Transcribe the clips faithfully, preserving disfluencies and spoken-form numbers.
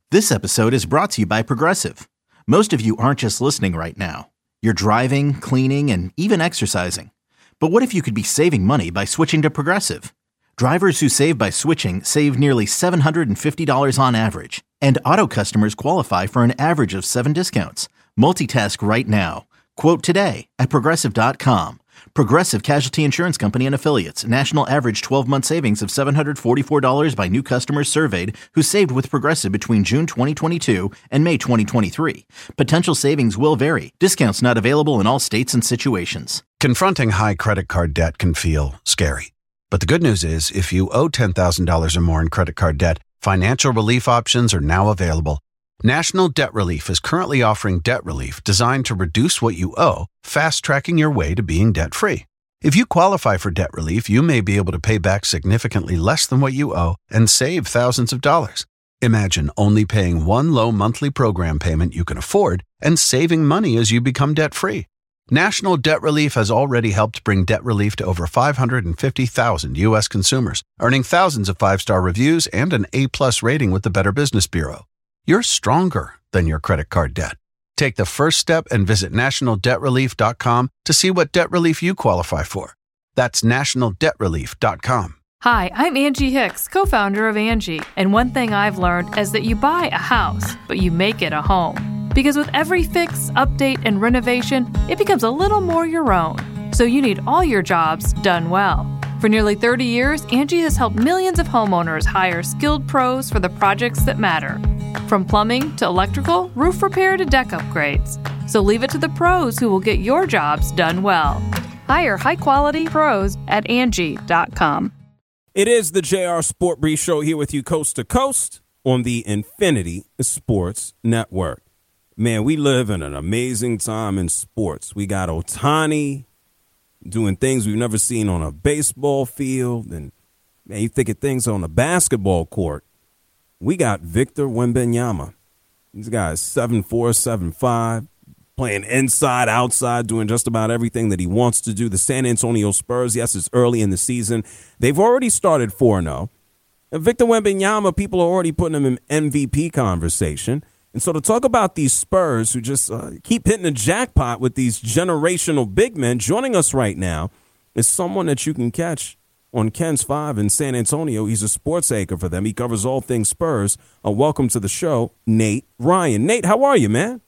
This episode is brought to you by Progressive. Most of you aren't just listening right now. You're driving, cleaning, and even exercising. But what if you could be saving money by switching to Progressive? Drivers who save by switching save nearly seven hundred fifty dollars on average. And auto customers qualify for an average of seven discounts. Multitask right now. Quote today at Progressive dot com. Progressive Casualty Insurance Company and Affiliates. National average twelve-month savings of seven hundred forty-four dollars by new customers surveyed who saved with Progressive between June twenty twenty-two and May twenty twenty-three. Potential savings will vary. Discounts not available in all states and situations. Confronting high credit card debt can feel scary. But the good news is, if you owe ten thousand dollars or more in credit card debt, financial relief options are now available. National Debt Relief is currently offering debt relief designed to reduce what you owe, fast-tracking your way to being debt-free. If you qualify for debt relief, you may be able to pay back significantly less than what you owe and save thousands of dollars. Imagine only paying one low monthly program payment you can afford and saving money as you become debt-free. National Debt Relief has already helped bring debt relief to over five hundred fifty thousand U S consumers, earning thousands of five-star reviews and an A-plus rating with the Better Business Bureau. You're stronger than your credit card debt. Take the first step and visit national debt relief dot com to see what debt relief you qualify for. That's national debt relief dot com. Hi, I'm Angie Hicks, co-founder of Angie, and one thing I've learned is that you buy a house, but you make it a home. Because with every fix, update, and renovation, it becomes a little more your own. So you need all your jobs done well. For nearly thirty years, Angie has helped millions of homeowners hire skilled pros for the projects that matter. From plumbing to electrical, roof repair to deck upgrades. So leave it to the pros who will get your jobs done well. Hire high-quality pros at Angie dot com. It is the J R Sport Brief Show here with you coast to coast on the Infinity Sports Network. Man, we live in an amazing time in sports. We got Ohtani doing things we've never seen on a baseball field. And, man, you think of things on a basketball court. We got Victor Wembanyama. This guy is seven four, seven five, playing inside, outside, doing just about everything that he wants to do. The San Antonio Spurs, yes, it's early in the season. They've already started four and oh. And Victor Wembanyama, people are already putting him in M V P conversation. And so to talk about these Spurs who just uh, keep hitting the jackpot with these generational big men, joining us right now is someone that you can catch on Ken's Five in San Antonio. He's a sports anchor for them. He covers all things Spurs. Uh, welcome to the show, Nate Ryan. Nate, how are you, man?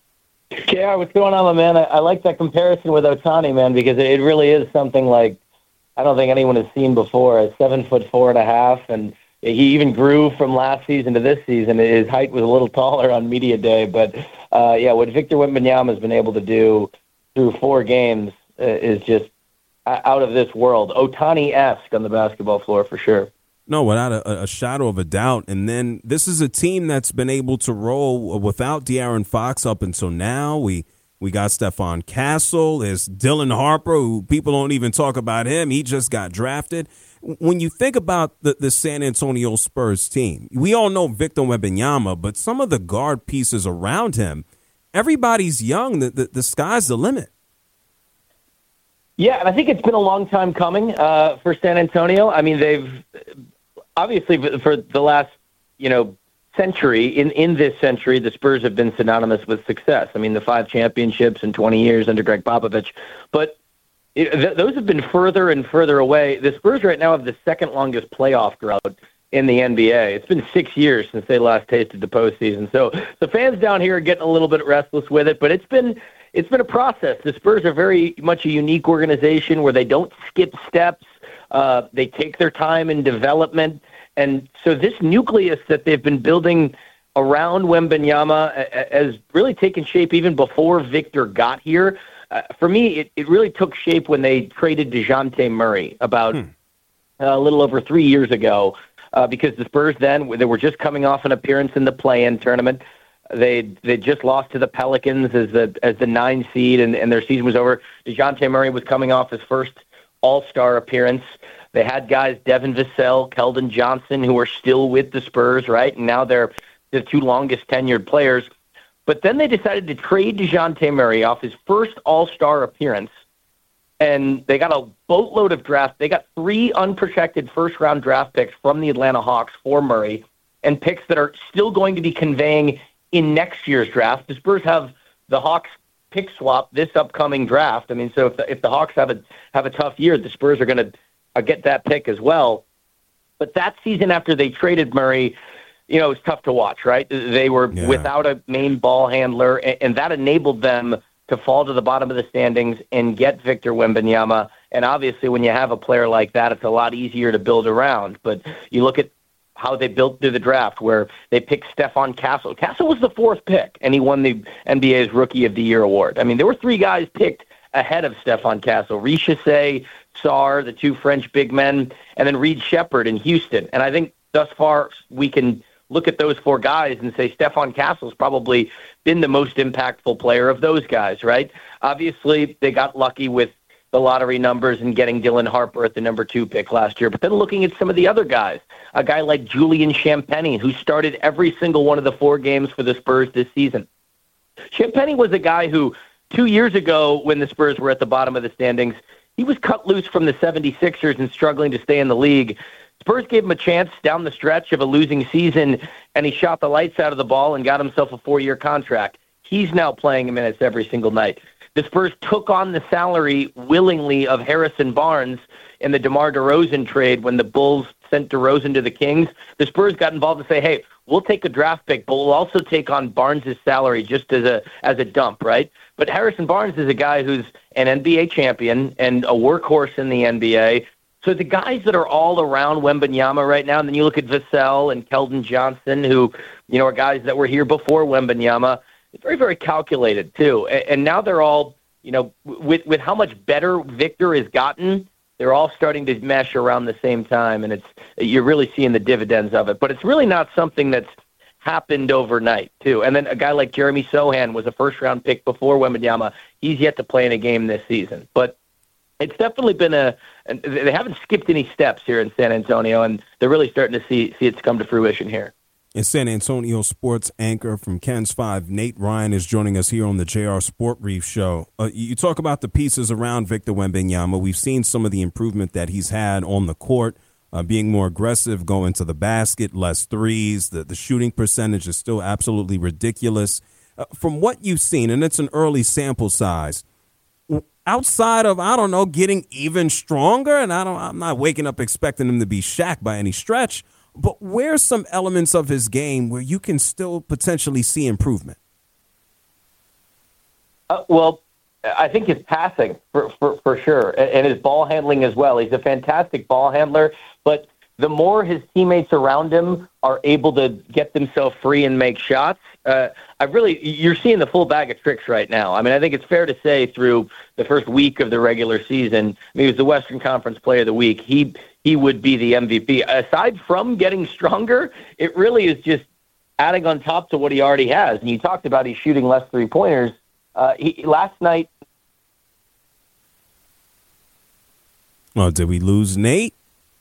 K R, what's going on, my man? I, I like that comparison with Ohtani, man, because it really is something like I don't think anyone has seen before. A seven foot four and a half, and he even grew from last season to this season. His height was a little taller on media day, but uh, yeah, what Victor Wembanyama has been able to do through four games uh, is just out of this world. Ohtani-esque on the basketball floor for sure. No, without a, a shadow of a doubt. And then this is a team that's been able to roll without De'Aaron Fox up until now. We we got Stephon Castle. There's Dylan Harper, who people don't even talk about him. He just got drafted. When you think about the, the San Antonio Spurs team, we all know Victor Wembanyama, but some of the guard pieces around him, everybody's young. The, the, the sky's the limit. Yeah, and I think it's been a long time coming uh, for San Antonio. I mean, they've obviously for the last, you know, century, in, in this century, the Spurs have been synonymous with success. I mean, the five championships in twenty years under Greg Popovich. But it, th- those have been further and further away. The Spurs right now have the second longest playoff drought in the N B A. It's been six years since they last tasted the postseason. So the fans down here are getting a little bit restless with it, but it's been It's been a process. The Spurs are very much a unique organization where they don't skip steps. Uh, they take their time in development. And so this nucleus that they've been building around Wembanyama has really taken shape even before Victor got here. Uh, for me, it, it really took shape when they traded DeJounte Murray about hmm. uh, a little over three years ago uh, because the Spurs then, they were just coming off an appearance in the play-in tournament. They they just lost to the Pelicans as the as the nine seed, and, and their season was over. DeJounte Murray was coming off his first All-Star appearance. They had guys, Devin Vassell, Keldon Johnson, who are still with the Spurs, right? And now they're the two longest tenured players. But then they decided to trade DeJounte Murray off his first All-Star appearance, and they got a boatload of draft. They got three unprotected first-round draft picks from the Atlanta Hawks for Murray. and picks that are still going to be conveying in next year's draft. The Spurs have the Hawks pick swap this upcoming draft. I mean, so if the, if the Hawks have a have a tough year, the Spurs are going to uh, get that pick as well. But that season after they traded Murray, you know, it's tough to watch, right? They were yeah. without a main ball handler, and, and that enabled them to fall to the bottom of the standings and get Victor Wembanyama. And obviously, when you have a player like that, it's a lot easier to build around. But you look at how they built through the draft, where they picked Stephon Castle. Castle was the fourth pick, and he won the N B A's Rookie of the Year award. I mean, there were three guys picked ahead of Stephon Castle: Reece Shea, Sarr, the two French big men, and then Reed Shepherd in Houston. And I think thus far we can look at those four guys and say Stephon Castle's probably been the most impactful player of those guys, right? Obviously, they got lucky with the lottery numbers and getting Dylan Harper at the number two pick last year. But then looking at some of the other guys, a guy like Julian Champagnie, who started every single one of the four games for the Spurs this season. Champagnie was a guy who, two years ago, when the Spurs were at the bottom of the standings, he was cut loose from the seventy-sixers and struggling to stay in the league. Spurs gave him a chance down the stretch of a losing season, and he shot the lights out of the ball and got himself a four-year contract. He's now playing minutes every single night. The Spurs took on the salary willingly of Harrison Barnes in the DeMar DeRozan trade when the Bulls sent DeRozan to the Kings. The Spurs got involved to say, hey, we'll take a draft pick, but we'll also take on Barnes' salary just as a as a dump, right? But Harrison Barnes is a guy who's an N B A champion and a workhorse in the N B A. So the guys that are all around Wembanyama right now, and then you look at Vassell and Keldon Johnson, who, you know, are guys that were here before Wembanyama. It's very, very calculated, too. And, and now they're all, you know, with, with how much better Victor has gotten, they're all starting to mesh around the same time, and it's you're really seeing the dividends of it. But it's really not something that's happened overnight, too. And then a guy like Jeremy Sohan was a first-round pick before Wembanyama. He's yet to play in a game this season. But it's definitely been a – they haven't skipped any steps here in San Antonio, and they're really starting to see see it come to fruition here. And San Antonio sports anchor from Ken's Five, Nate Ryan, is joining us here on the J R Sport Brief Show. Uh, you talk about the pieces around Victor Wembanyama. We've seen some of the improvement that he's had on the court, uh, being more aggressive, going to the basket, less threes. The, the shooting percentage is still absolutely ridiculous. Uh, from what you've seen, and it's an early sample size, outside of, I don't know, getting even stronger, and I don't, I'm not waking up expecting him to be Shaq by any stretch, but where's some elements of his game where you can still potentially see improvement? Uh, well, I think his passing, for, for, for sure, and his ball handling as well. He's a fantastic ball handler, but the more his teammates around him are able to get themselves free and make shots, uh, I really, you're seeing the full bag of tricks right now. I mean, I think it's fair to say through the first week of the regular season, I mean, he was the Western Conference Player of the Week. He he would be the M V P. Aside from getting stronger, it really is just adding on top to what he already has. And you talked about he's shooting less three-pointers. Uh, he, last night. Well, did we lose Nate?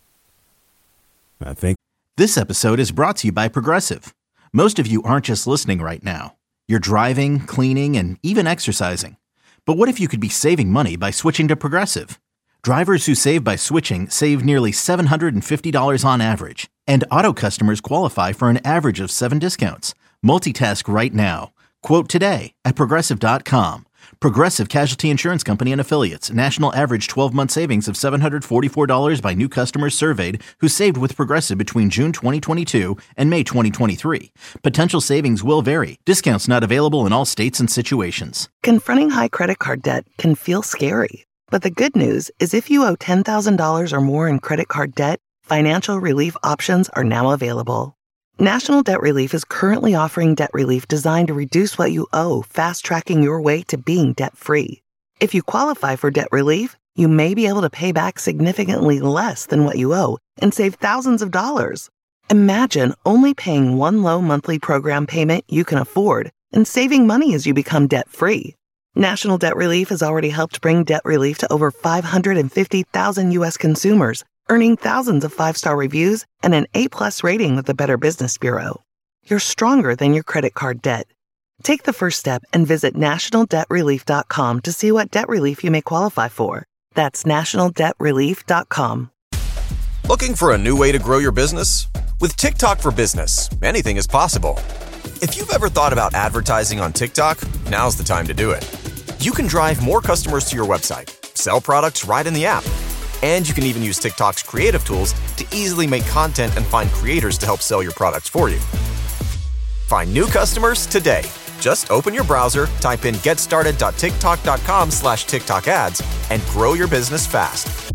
I think. This episode is brought to you by Progressive. Most of you aren't just listening right now. You're driving, cleaning, and even exercising. But what if you could be saving money by switching to Progressive? Drivers who save by switching save nearly seven hundred fifty dollars on average. And auto customers qualify for an average of seven discounts. Multitask right now. Quote today at Progressive dot com. Progressive Casualty Insurance Company and Affiliates. National average twelve-month savings of seven hundred forty-four dollars by new customers surveyed who saved with Progressive between June twenty twenty-two and May twenty twenty-three. Potential savings will vary. Discounts not available in all states and situations. Confronting high credit card debt can feel scary. But the good news is if you owe ten thousand dollars or more in credit card debt, financial relief options are now available. National Debt Relief is currently offering debt relief designed to reduce what you owe, fast-tracking your way to being debt-free. If you qualify for debt relief, you may be able to pay back significantly less than what you owe and save thousands of dollars. Imagine only paying one low monthly program payment you can afford and saving money as you become debt-free. National Debt Relief has already helped bring debt relief to over five hundred fifty thousand U S consumers, earning thousands of five-star reviews and an A-plus rating with the Better Business Bureau. You're stronger than your credit card debt. Take the first step and visit national debt relief dot com to see what debt relief you may qualify for. That's national debt relief dot com. Looking for a new way to grow your business? With TikTok for Business, anything is possible. If you've ever thought about advertising on TikTok, now's the time to do it. You can drive more customers to your website, sell products right in the app, and you can even use TikTok's creative tools to easily make content and find creators to help sell your products for you. Find new customers today. Just open your browser, type in getstarted.tiktok.com slash TikTok ads, and grow your business fast.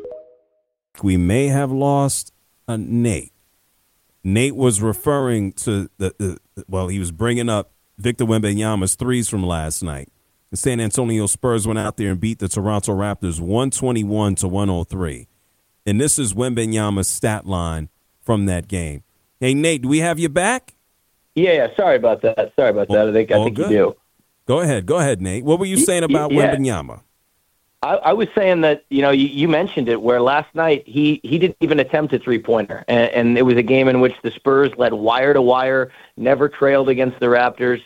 We may have lost a Nate. Nate was referring to the, the well, he was bringing up Victor Wembanyama's threes from last night. The San Antonio Spurs went out there and beat the Toronto Raptors one twenty-one to one oh three. And this is Wembanyama's stat line from that game. Hey, Nate, do we have you back? Yeah, yeah. Sorry about that. Sorry about that. I think, I think you do. Go ahead. Go ahead, Nate. What were you saying about yeah. Wembanyama? I, I was saying that, you know, you, you mentioned it, where last night he, he didn't even attempt a three-pointer. And, and it was a game in which the Spurs led wire to wire, never trailed against the Raptors.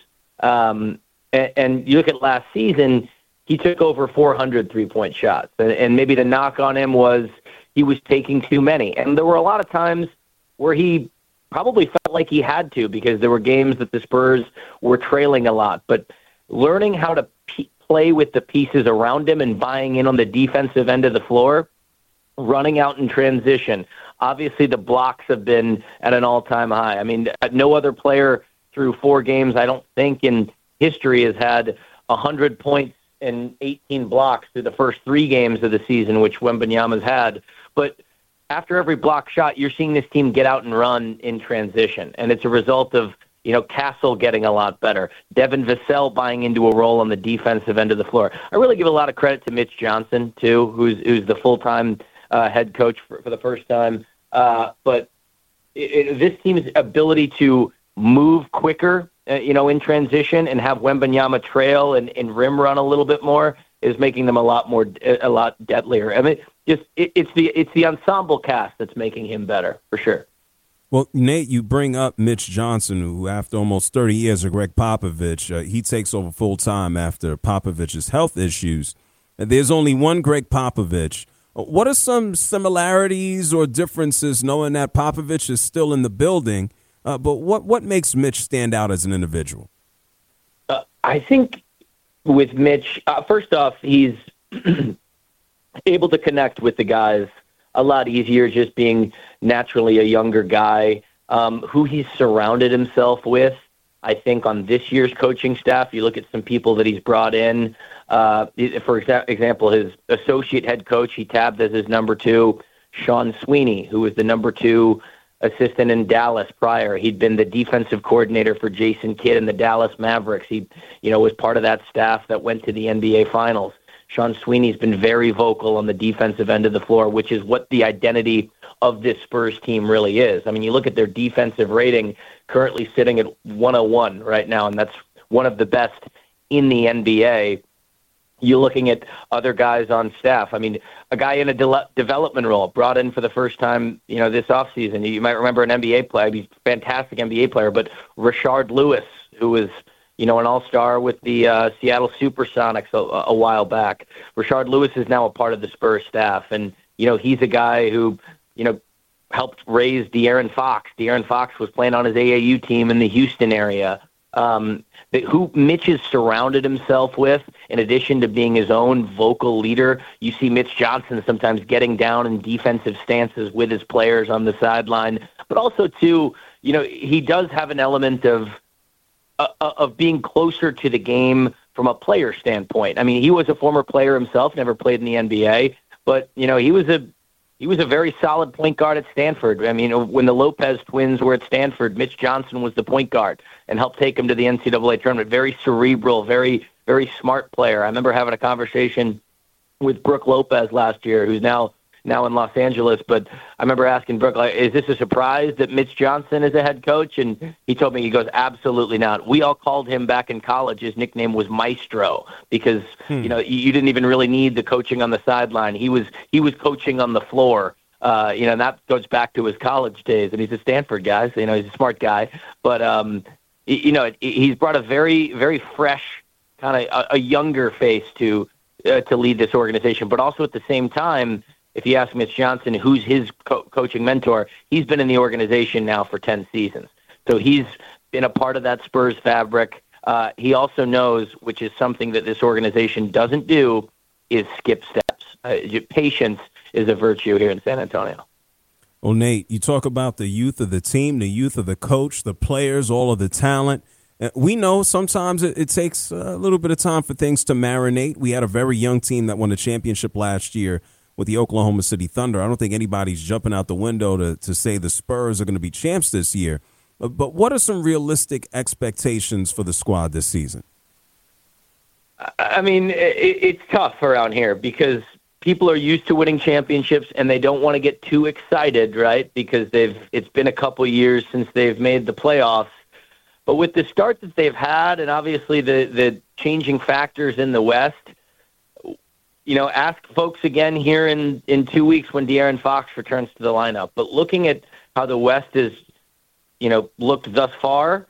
Um, and, and you look at last season, he took over four hundred three-point shots. And, and maybe the knock on him was he was taking too many. And there were a lot of times where he probably felt like he had to, because there were games that the Spurs were trailing a lot. But learning how to pe- play with the pieces around him and buying in on the defensive end of the floor, running out in transition. Obviously, the blocks have been at an all-time high. I mean, no other player through four games, I don't think, in history has had one hundred points and eighteen blocks through the first three games of the season, which Wembanyama's had. But after every block shot, you're seeing this team get out and run in transition. And it's a result of, you know, Castle getting a lot better, Devin Vassell buying into a role on the defensive end of the floor. I really give a lot of credit to Mitch Johnson, too, who's who's the full-time uh, head coach for, for the first time. Uh, but it, it, this team's ability to move quicker, uh, you know, in transition and have Wembanyama trail and, and rim run a little bit more is making them a lot more, a lot deadlier. I mean, just it, it's the it's the ensemble cast that's making him better, for sure. Well, Nate, you bring up Mitch Johnson, who after almost thirty years of Greg Popovich, uh, he takes over full time after Popovich's health issues. There's only one Greg Popovich. What are some similarities or differences, knowing that Popovich is still in the building? Uh, but what, what makes Mitch stand out as an individual? Uh, I think with Mitch, uh, first off, he's able to connect with the guys a lot easier, just being naturally a younger guy. Um, who he's surrounded himself with, I think, on this year's coaching staff. You look at some people that he's brought in. Uh, for exa- example, his associate head coach, he tabbed as his number two, Sean Sweeney, who was the number two assistant in Dallas prior. He'd been the defensive coordinator for Jason Kidd in the Dallas Mavericks. He, you know, was part of that staff that went to the N B A Finals. Sean Sweeney's been very vocal on the defensive end of the floor, which is what the identity of this Spurs team really is. I mean, you look at their defensive rating currently sitting at one oh one right now, and that's one of the best in the N B A. You're looking at other guys on staff. I mean, a guy in a de- development role brought in for the first time, you know, this offseason. You might remember an N B A player. He's a fantastic N B A player, but Rashard Lewis, who was, you know, an all-star with the uh, Seattle Supersonics a, a while back. Rashard Lewis is now a part of the Spurs staff, and, you know, he's a guy who, you know, helped raise De'Aaron Fox. De'Aaron Fox was playing on his A A U team in the Houston area. Um, that who Mitch has surrounded himself with, in addition to being his own vocal leader. You see Mitch Johnson sometimes getting down in defensive stances with his players on the sideline, but also, too, you know, he does have an element of uh, of being closer to the game from a player standpoint. I mean, he was a former player himself, never played in the N B A, but, you know, he was a He was a very solid point guard at Stanford. I mean, when the Lopez twins were at Stanford, Mitch Johnson was the point guard and helped take him to the N C double A tournament. Very cerebral, very, very smart player. I remember having a conversation with Brooke Lopez last year, who's now now in Los Angeles. But I remember asking Brooke, like, is this a surprise that Mitch Johnson is a head coach? And he told me, he goes, absolutely not. We all called him back in college. His nickname was Maestro because, hmm. you know, you, you didn't even really need the coaching on the sideline. He was he was coaching on the floor. Uh, you know, and that goes back to his college days. And he's a Stanford guy, so, you know, he's a smart guy. But, um, you know, he's brought a very, very fresh, kind of a, a younger face to uh, to lead this organization. But also at the same time, if you ask Mitch Johnson, who's his co- coaching mentor, he's been in the organization now for ten seasons. So he's been a part of that Spurs fabric. Uh, he also knows, which is something that this organization doesn't do, is skip steps. Uh, patience is a virtue here in San Antonio. Well, Nate, you talk about the youth of the team, the youth of the coach, the players, all of the talent. Uh, we know sometimes it, it takes a little bit of time for things to marinate. We had a very young team that won the championship last year with the Oklahoma City Thunder. I don't think anybody's jumping out the window to, to say the Spurs are going to be champs this year. But, but what are some realistic expectations for the squad this season? I mean, it, it's tough around here because people are used to winning championships and they don't want to get too excited, right? Because they've it's been a couple years since they've made the playoffs. But with the start that they've had and obviously the, the changing factors in the West, you know, ask folks again here in, in two weeks when De'Aaron Fox returns to the lineup. But looking at how the West is, you know, looked thus far,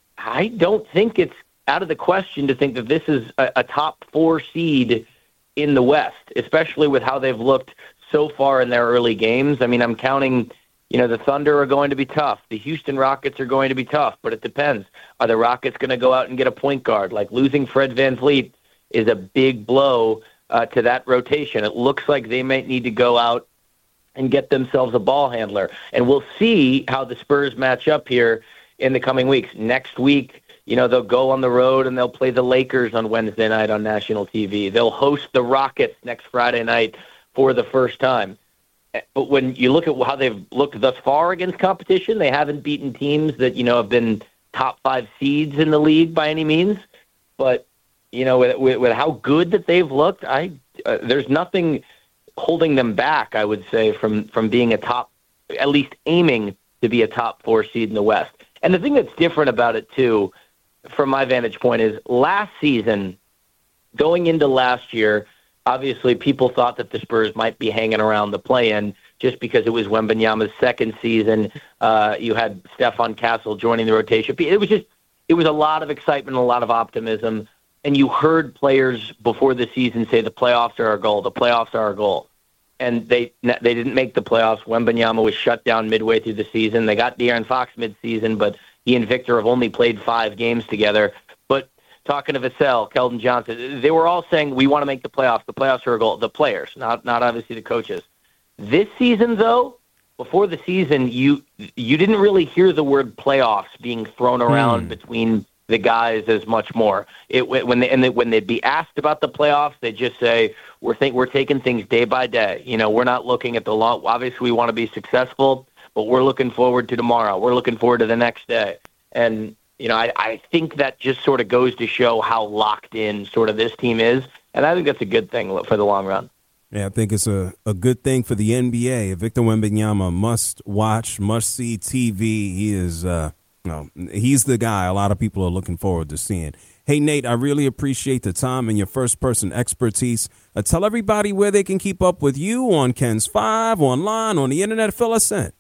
I don't think it's out of the question to think that this is a, a top four seed in the West, especially with how they've looked so far in their early games. I mean, I'm counting, you know, the Thunder are going to be tough. The Houston Rockets are going to be tough, but it depends. Are the Rockets going to go out and get a point guard? Like losing Fred VanVleet is a big blow uh, to that rotation. It looks like they might need to go out and get themselves a ball handler. And we'll see how the Spurs match up here in the coming weeks. Next week, you know, they'll go on the road and they'll play the Lakers on Wednesday night on national T V. They'll host the Rockets next Friday night for the first time. But when you look at how they've looked thus far against competition, they haven't beaten teams that, you know, have been top five seeds in the league by any means. But, you know, with, with, with how good that they've looked, I uh, there's nothing holding them back, I would say, from, from being a top, at least aiming to be a top four seed in the West. And the thing that's different about it, too, from my vantage point, is last season, going into last year, obviously people thought that the Spurs might be hanging around the play-in just because it was Wembanyama's second season. Uh, you had Stephon Castle joining the rotation. It was just, it was a lot of excitement, a lot of optimism. And you heard players before the season say the playoffs are our goal, the playoffs are our goal. And they they didn't make the playoffs. Wembanyama was shut down midway through the season. They got De'Aaron Fox mid-season, but he and Victor have only played five games together. But talking to Vassell, Keldon Johnson, they were all saying, we want to make the playoffs. The playoffs are our goal. The players, not not obviously the coaches. This season, though, before the season, you you didn't really hear the word playoffs being thrown around hmm. between the guys as much more. It when they and they, when they'd be asked about the playoffs, they just say we're think we're taking things day by day. You know, we're not looking at the long. Obviously, we want to be successful, but we're looking forward to tomorrow. We're looking forward to the next day. And you know, I, I think that just sort of goes to show how locked in sort of this team is, and I think that's a good thing for the long run. Yeah, I think it's a, a good thing for the N B A. Victor Wembanyama, must watch, must see T V. He is. Uh, No, he's the guy a lot of people are looking forward to seeing. Hey, Nate, I really appreciate the time and your first-person expertise. Uh, tell everybody where they can keep up with you on Ken's Five, online, on the Internet. Fill us in.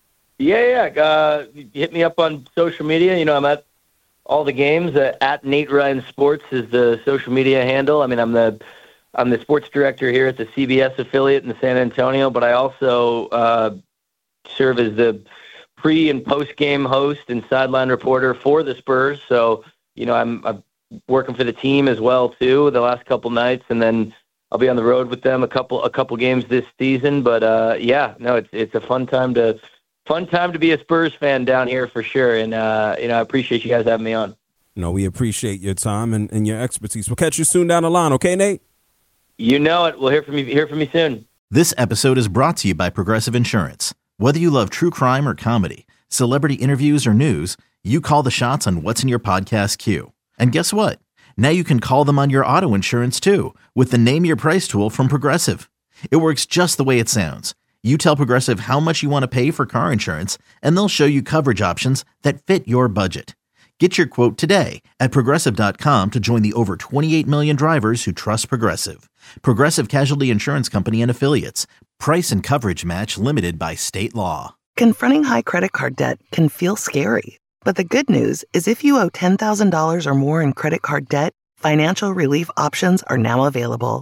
Yeah, yeah. Uh, hit me up on social media. You know, I'm at all the games. Uh, at Nate Ryan Sports is the social media handle. I mean, I'm the I'm the sports director here at the C B S affiliate in San Antonio, but I also uh, serve as the pre and post game host and sideline reporter for the Spurs. So, you know, I'm, I'm working for the team as well too the last couple nights, and then I'll be on the road with them a couple a couple games this season. But uh, yeah, no, it's it's a fun time to fun time to be a Spurs fan down here for sure. And uh, you know, I appreciate you guys having me on. No, we appreciate your time and, and your expertise. We'll catch you soon down the line, okay, Nate? You know it. We'll hear from you hear from you soon. This episode is brought to you by Progressive Insurance. Whether you love true crime or comedy, celebrity interviews or news, you call the shots on what's in your podcast queue. And guess what? Now you can call them on your auto insurance too with the Name Your Price tool from Progressive. It works just the way it sounds. You tell Progressive how much you want to pay for car insurance, and they'll show you coverage options that fit your budget. Get your quote today at Progressive dot com to join the over twenty-eight million drivers who trust Progressive. Progressive Casualty Insurance Company and Affiliates. Price and coverage match limited by state law. Confronting high credit card debt can feel scary. But the good news is if you owe ten thousand dollars or more in credit card debt, financial relief options are now available.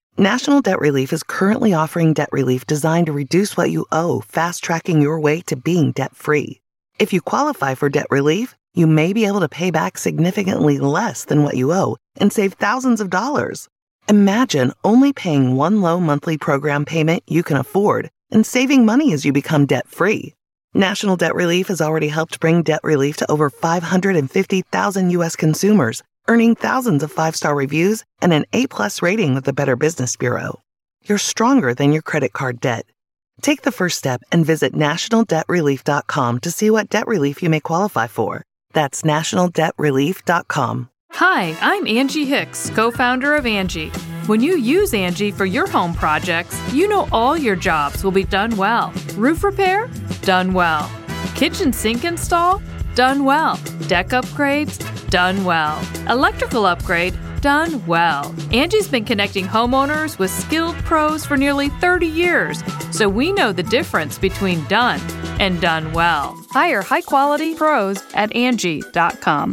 National Debt Relief is currently offering debt relief designed to reduce what you owe, fast-tracking your way to being debt-free. If you qualify for debt relief, you may be able to pay back significantly less than what you owe and save thousands of dollars. Imagine only paying one low monthly program payment you can afford and saving money as you become debt-free. National Debt Relief has already helped bring debt relief to over five hundred fifty thousand U S consumers, earning thousands of five-star reviews and an A-plus rating with the Better Business Bureau. You're stronger than your credit card debt. Take the first step and visit national debt relief dot com to see what debt relief you may qualify for. That's national debt relief dot com. Hi, I'm Angie Hicks, co-founder of Angie. When you use Angie for your home projects, you know all your jobs will be done well. Roof repair? Done well. Kitchen sink install? Done well. Deck upgrades? Done well. Electrical upgrade? Done well. Angie's been connecting homeowners with skilled pros for nearly thirty years, so we know the difference between done and done well. Hire high-quality pros at Angie dot com.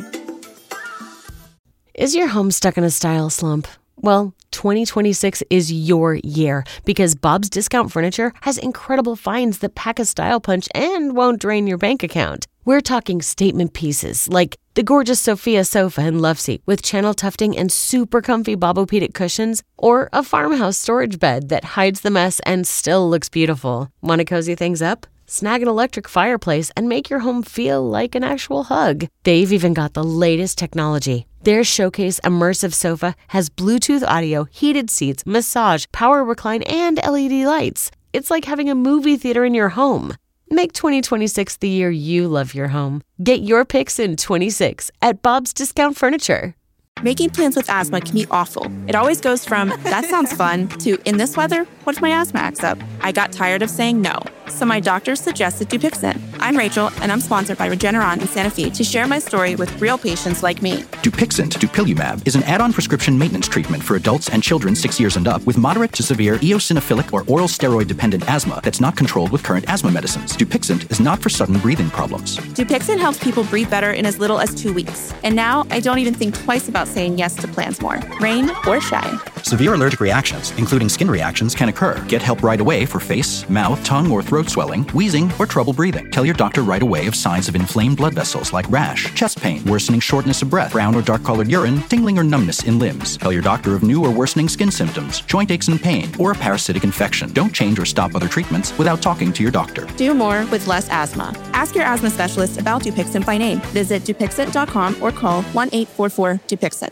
Is your home stuck in a style slump? Well, twenty twenty-six is your year because Bob's Discount Furniture has incredible finds that pack a style punch and won't drain your bank account. We're talking statement pieces like the gorgeous Sophia sofa and love seat with channel tufting and super comfy Bobopedic cushions, or a farmhouse storage bed that hides the mess and still looks beautiful. Want to cozy things up? Snag an electric fireplace and make your home feel like an actual hug. They've even got the latest technology. Their Showcase Immersive Sofa has Bluetooth audio, heated seats, massage, power recline, and L E D lights. It's like having a movie theater in your home. Make twenty twenty-six the year you love your home. Get your picks in twenty-six at Bob's Discount Furniture. Making plans with asthma can be awful. It always goes from, that sounds fun, to, in this weather, what if my asthma acts up? I got tired of saying no, so my doctor suggested Dupixent. I'm Rachel, and I'm sponsored by Regeneron in Santa Fe to share my story with real patients like me. Dupixent, Dupilumab, is an add-on prescription maintenance treatment for adults and children six years and up with moderate to severe eosinophilic or oral steroid-dependent asthma that's not controlled with current asthma medicines. Dupixent is not for sudden breathing problems. Dupixent helps people breathe better in as little as two weeks. And now, I don't even think twice about saying yes to plans more, rain or shine. Severe allergic reactions, including skin reactions, can occur. Get help right away for face, mouth, tongue, or throat swelling, wheezing, or trouble breathing. Tell your doctor right away of signs of inflamed blood vessels like rash, chest pain, worsening shortness of breath, brown or dark-colored urine, tingling or numbness in limbs. Tell your doctor of new or worsening skin symptoms, joint aches and pain, or a parasitic infection. Don't change or stop other treatments without talking to your doctor. Do more with less asthma. Ask your asthma specialist about Dupixent by name. Visit Dupixent dot com or call one eight four four Dupixent.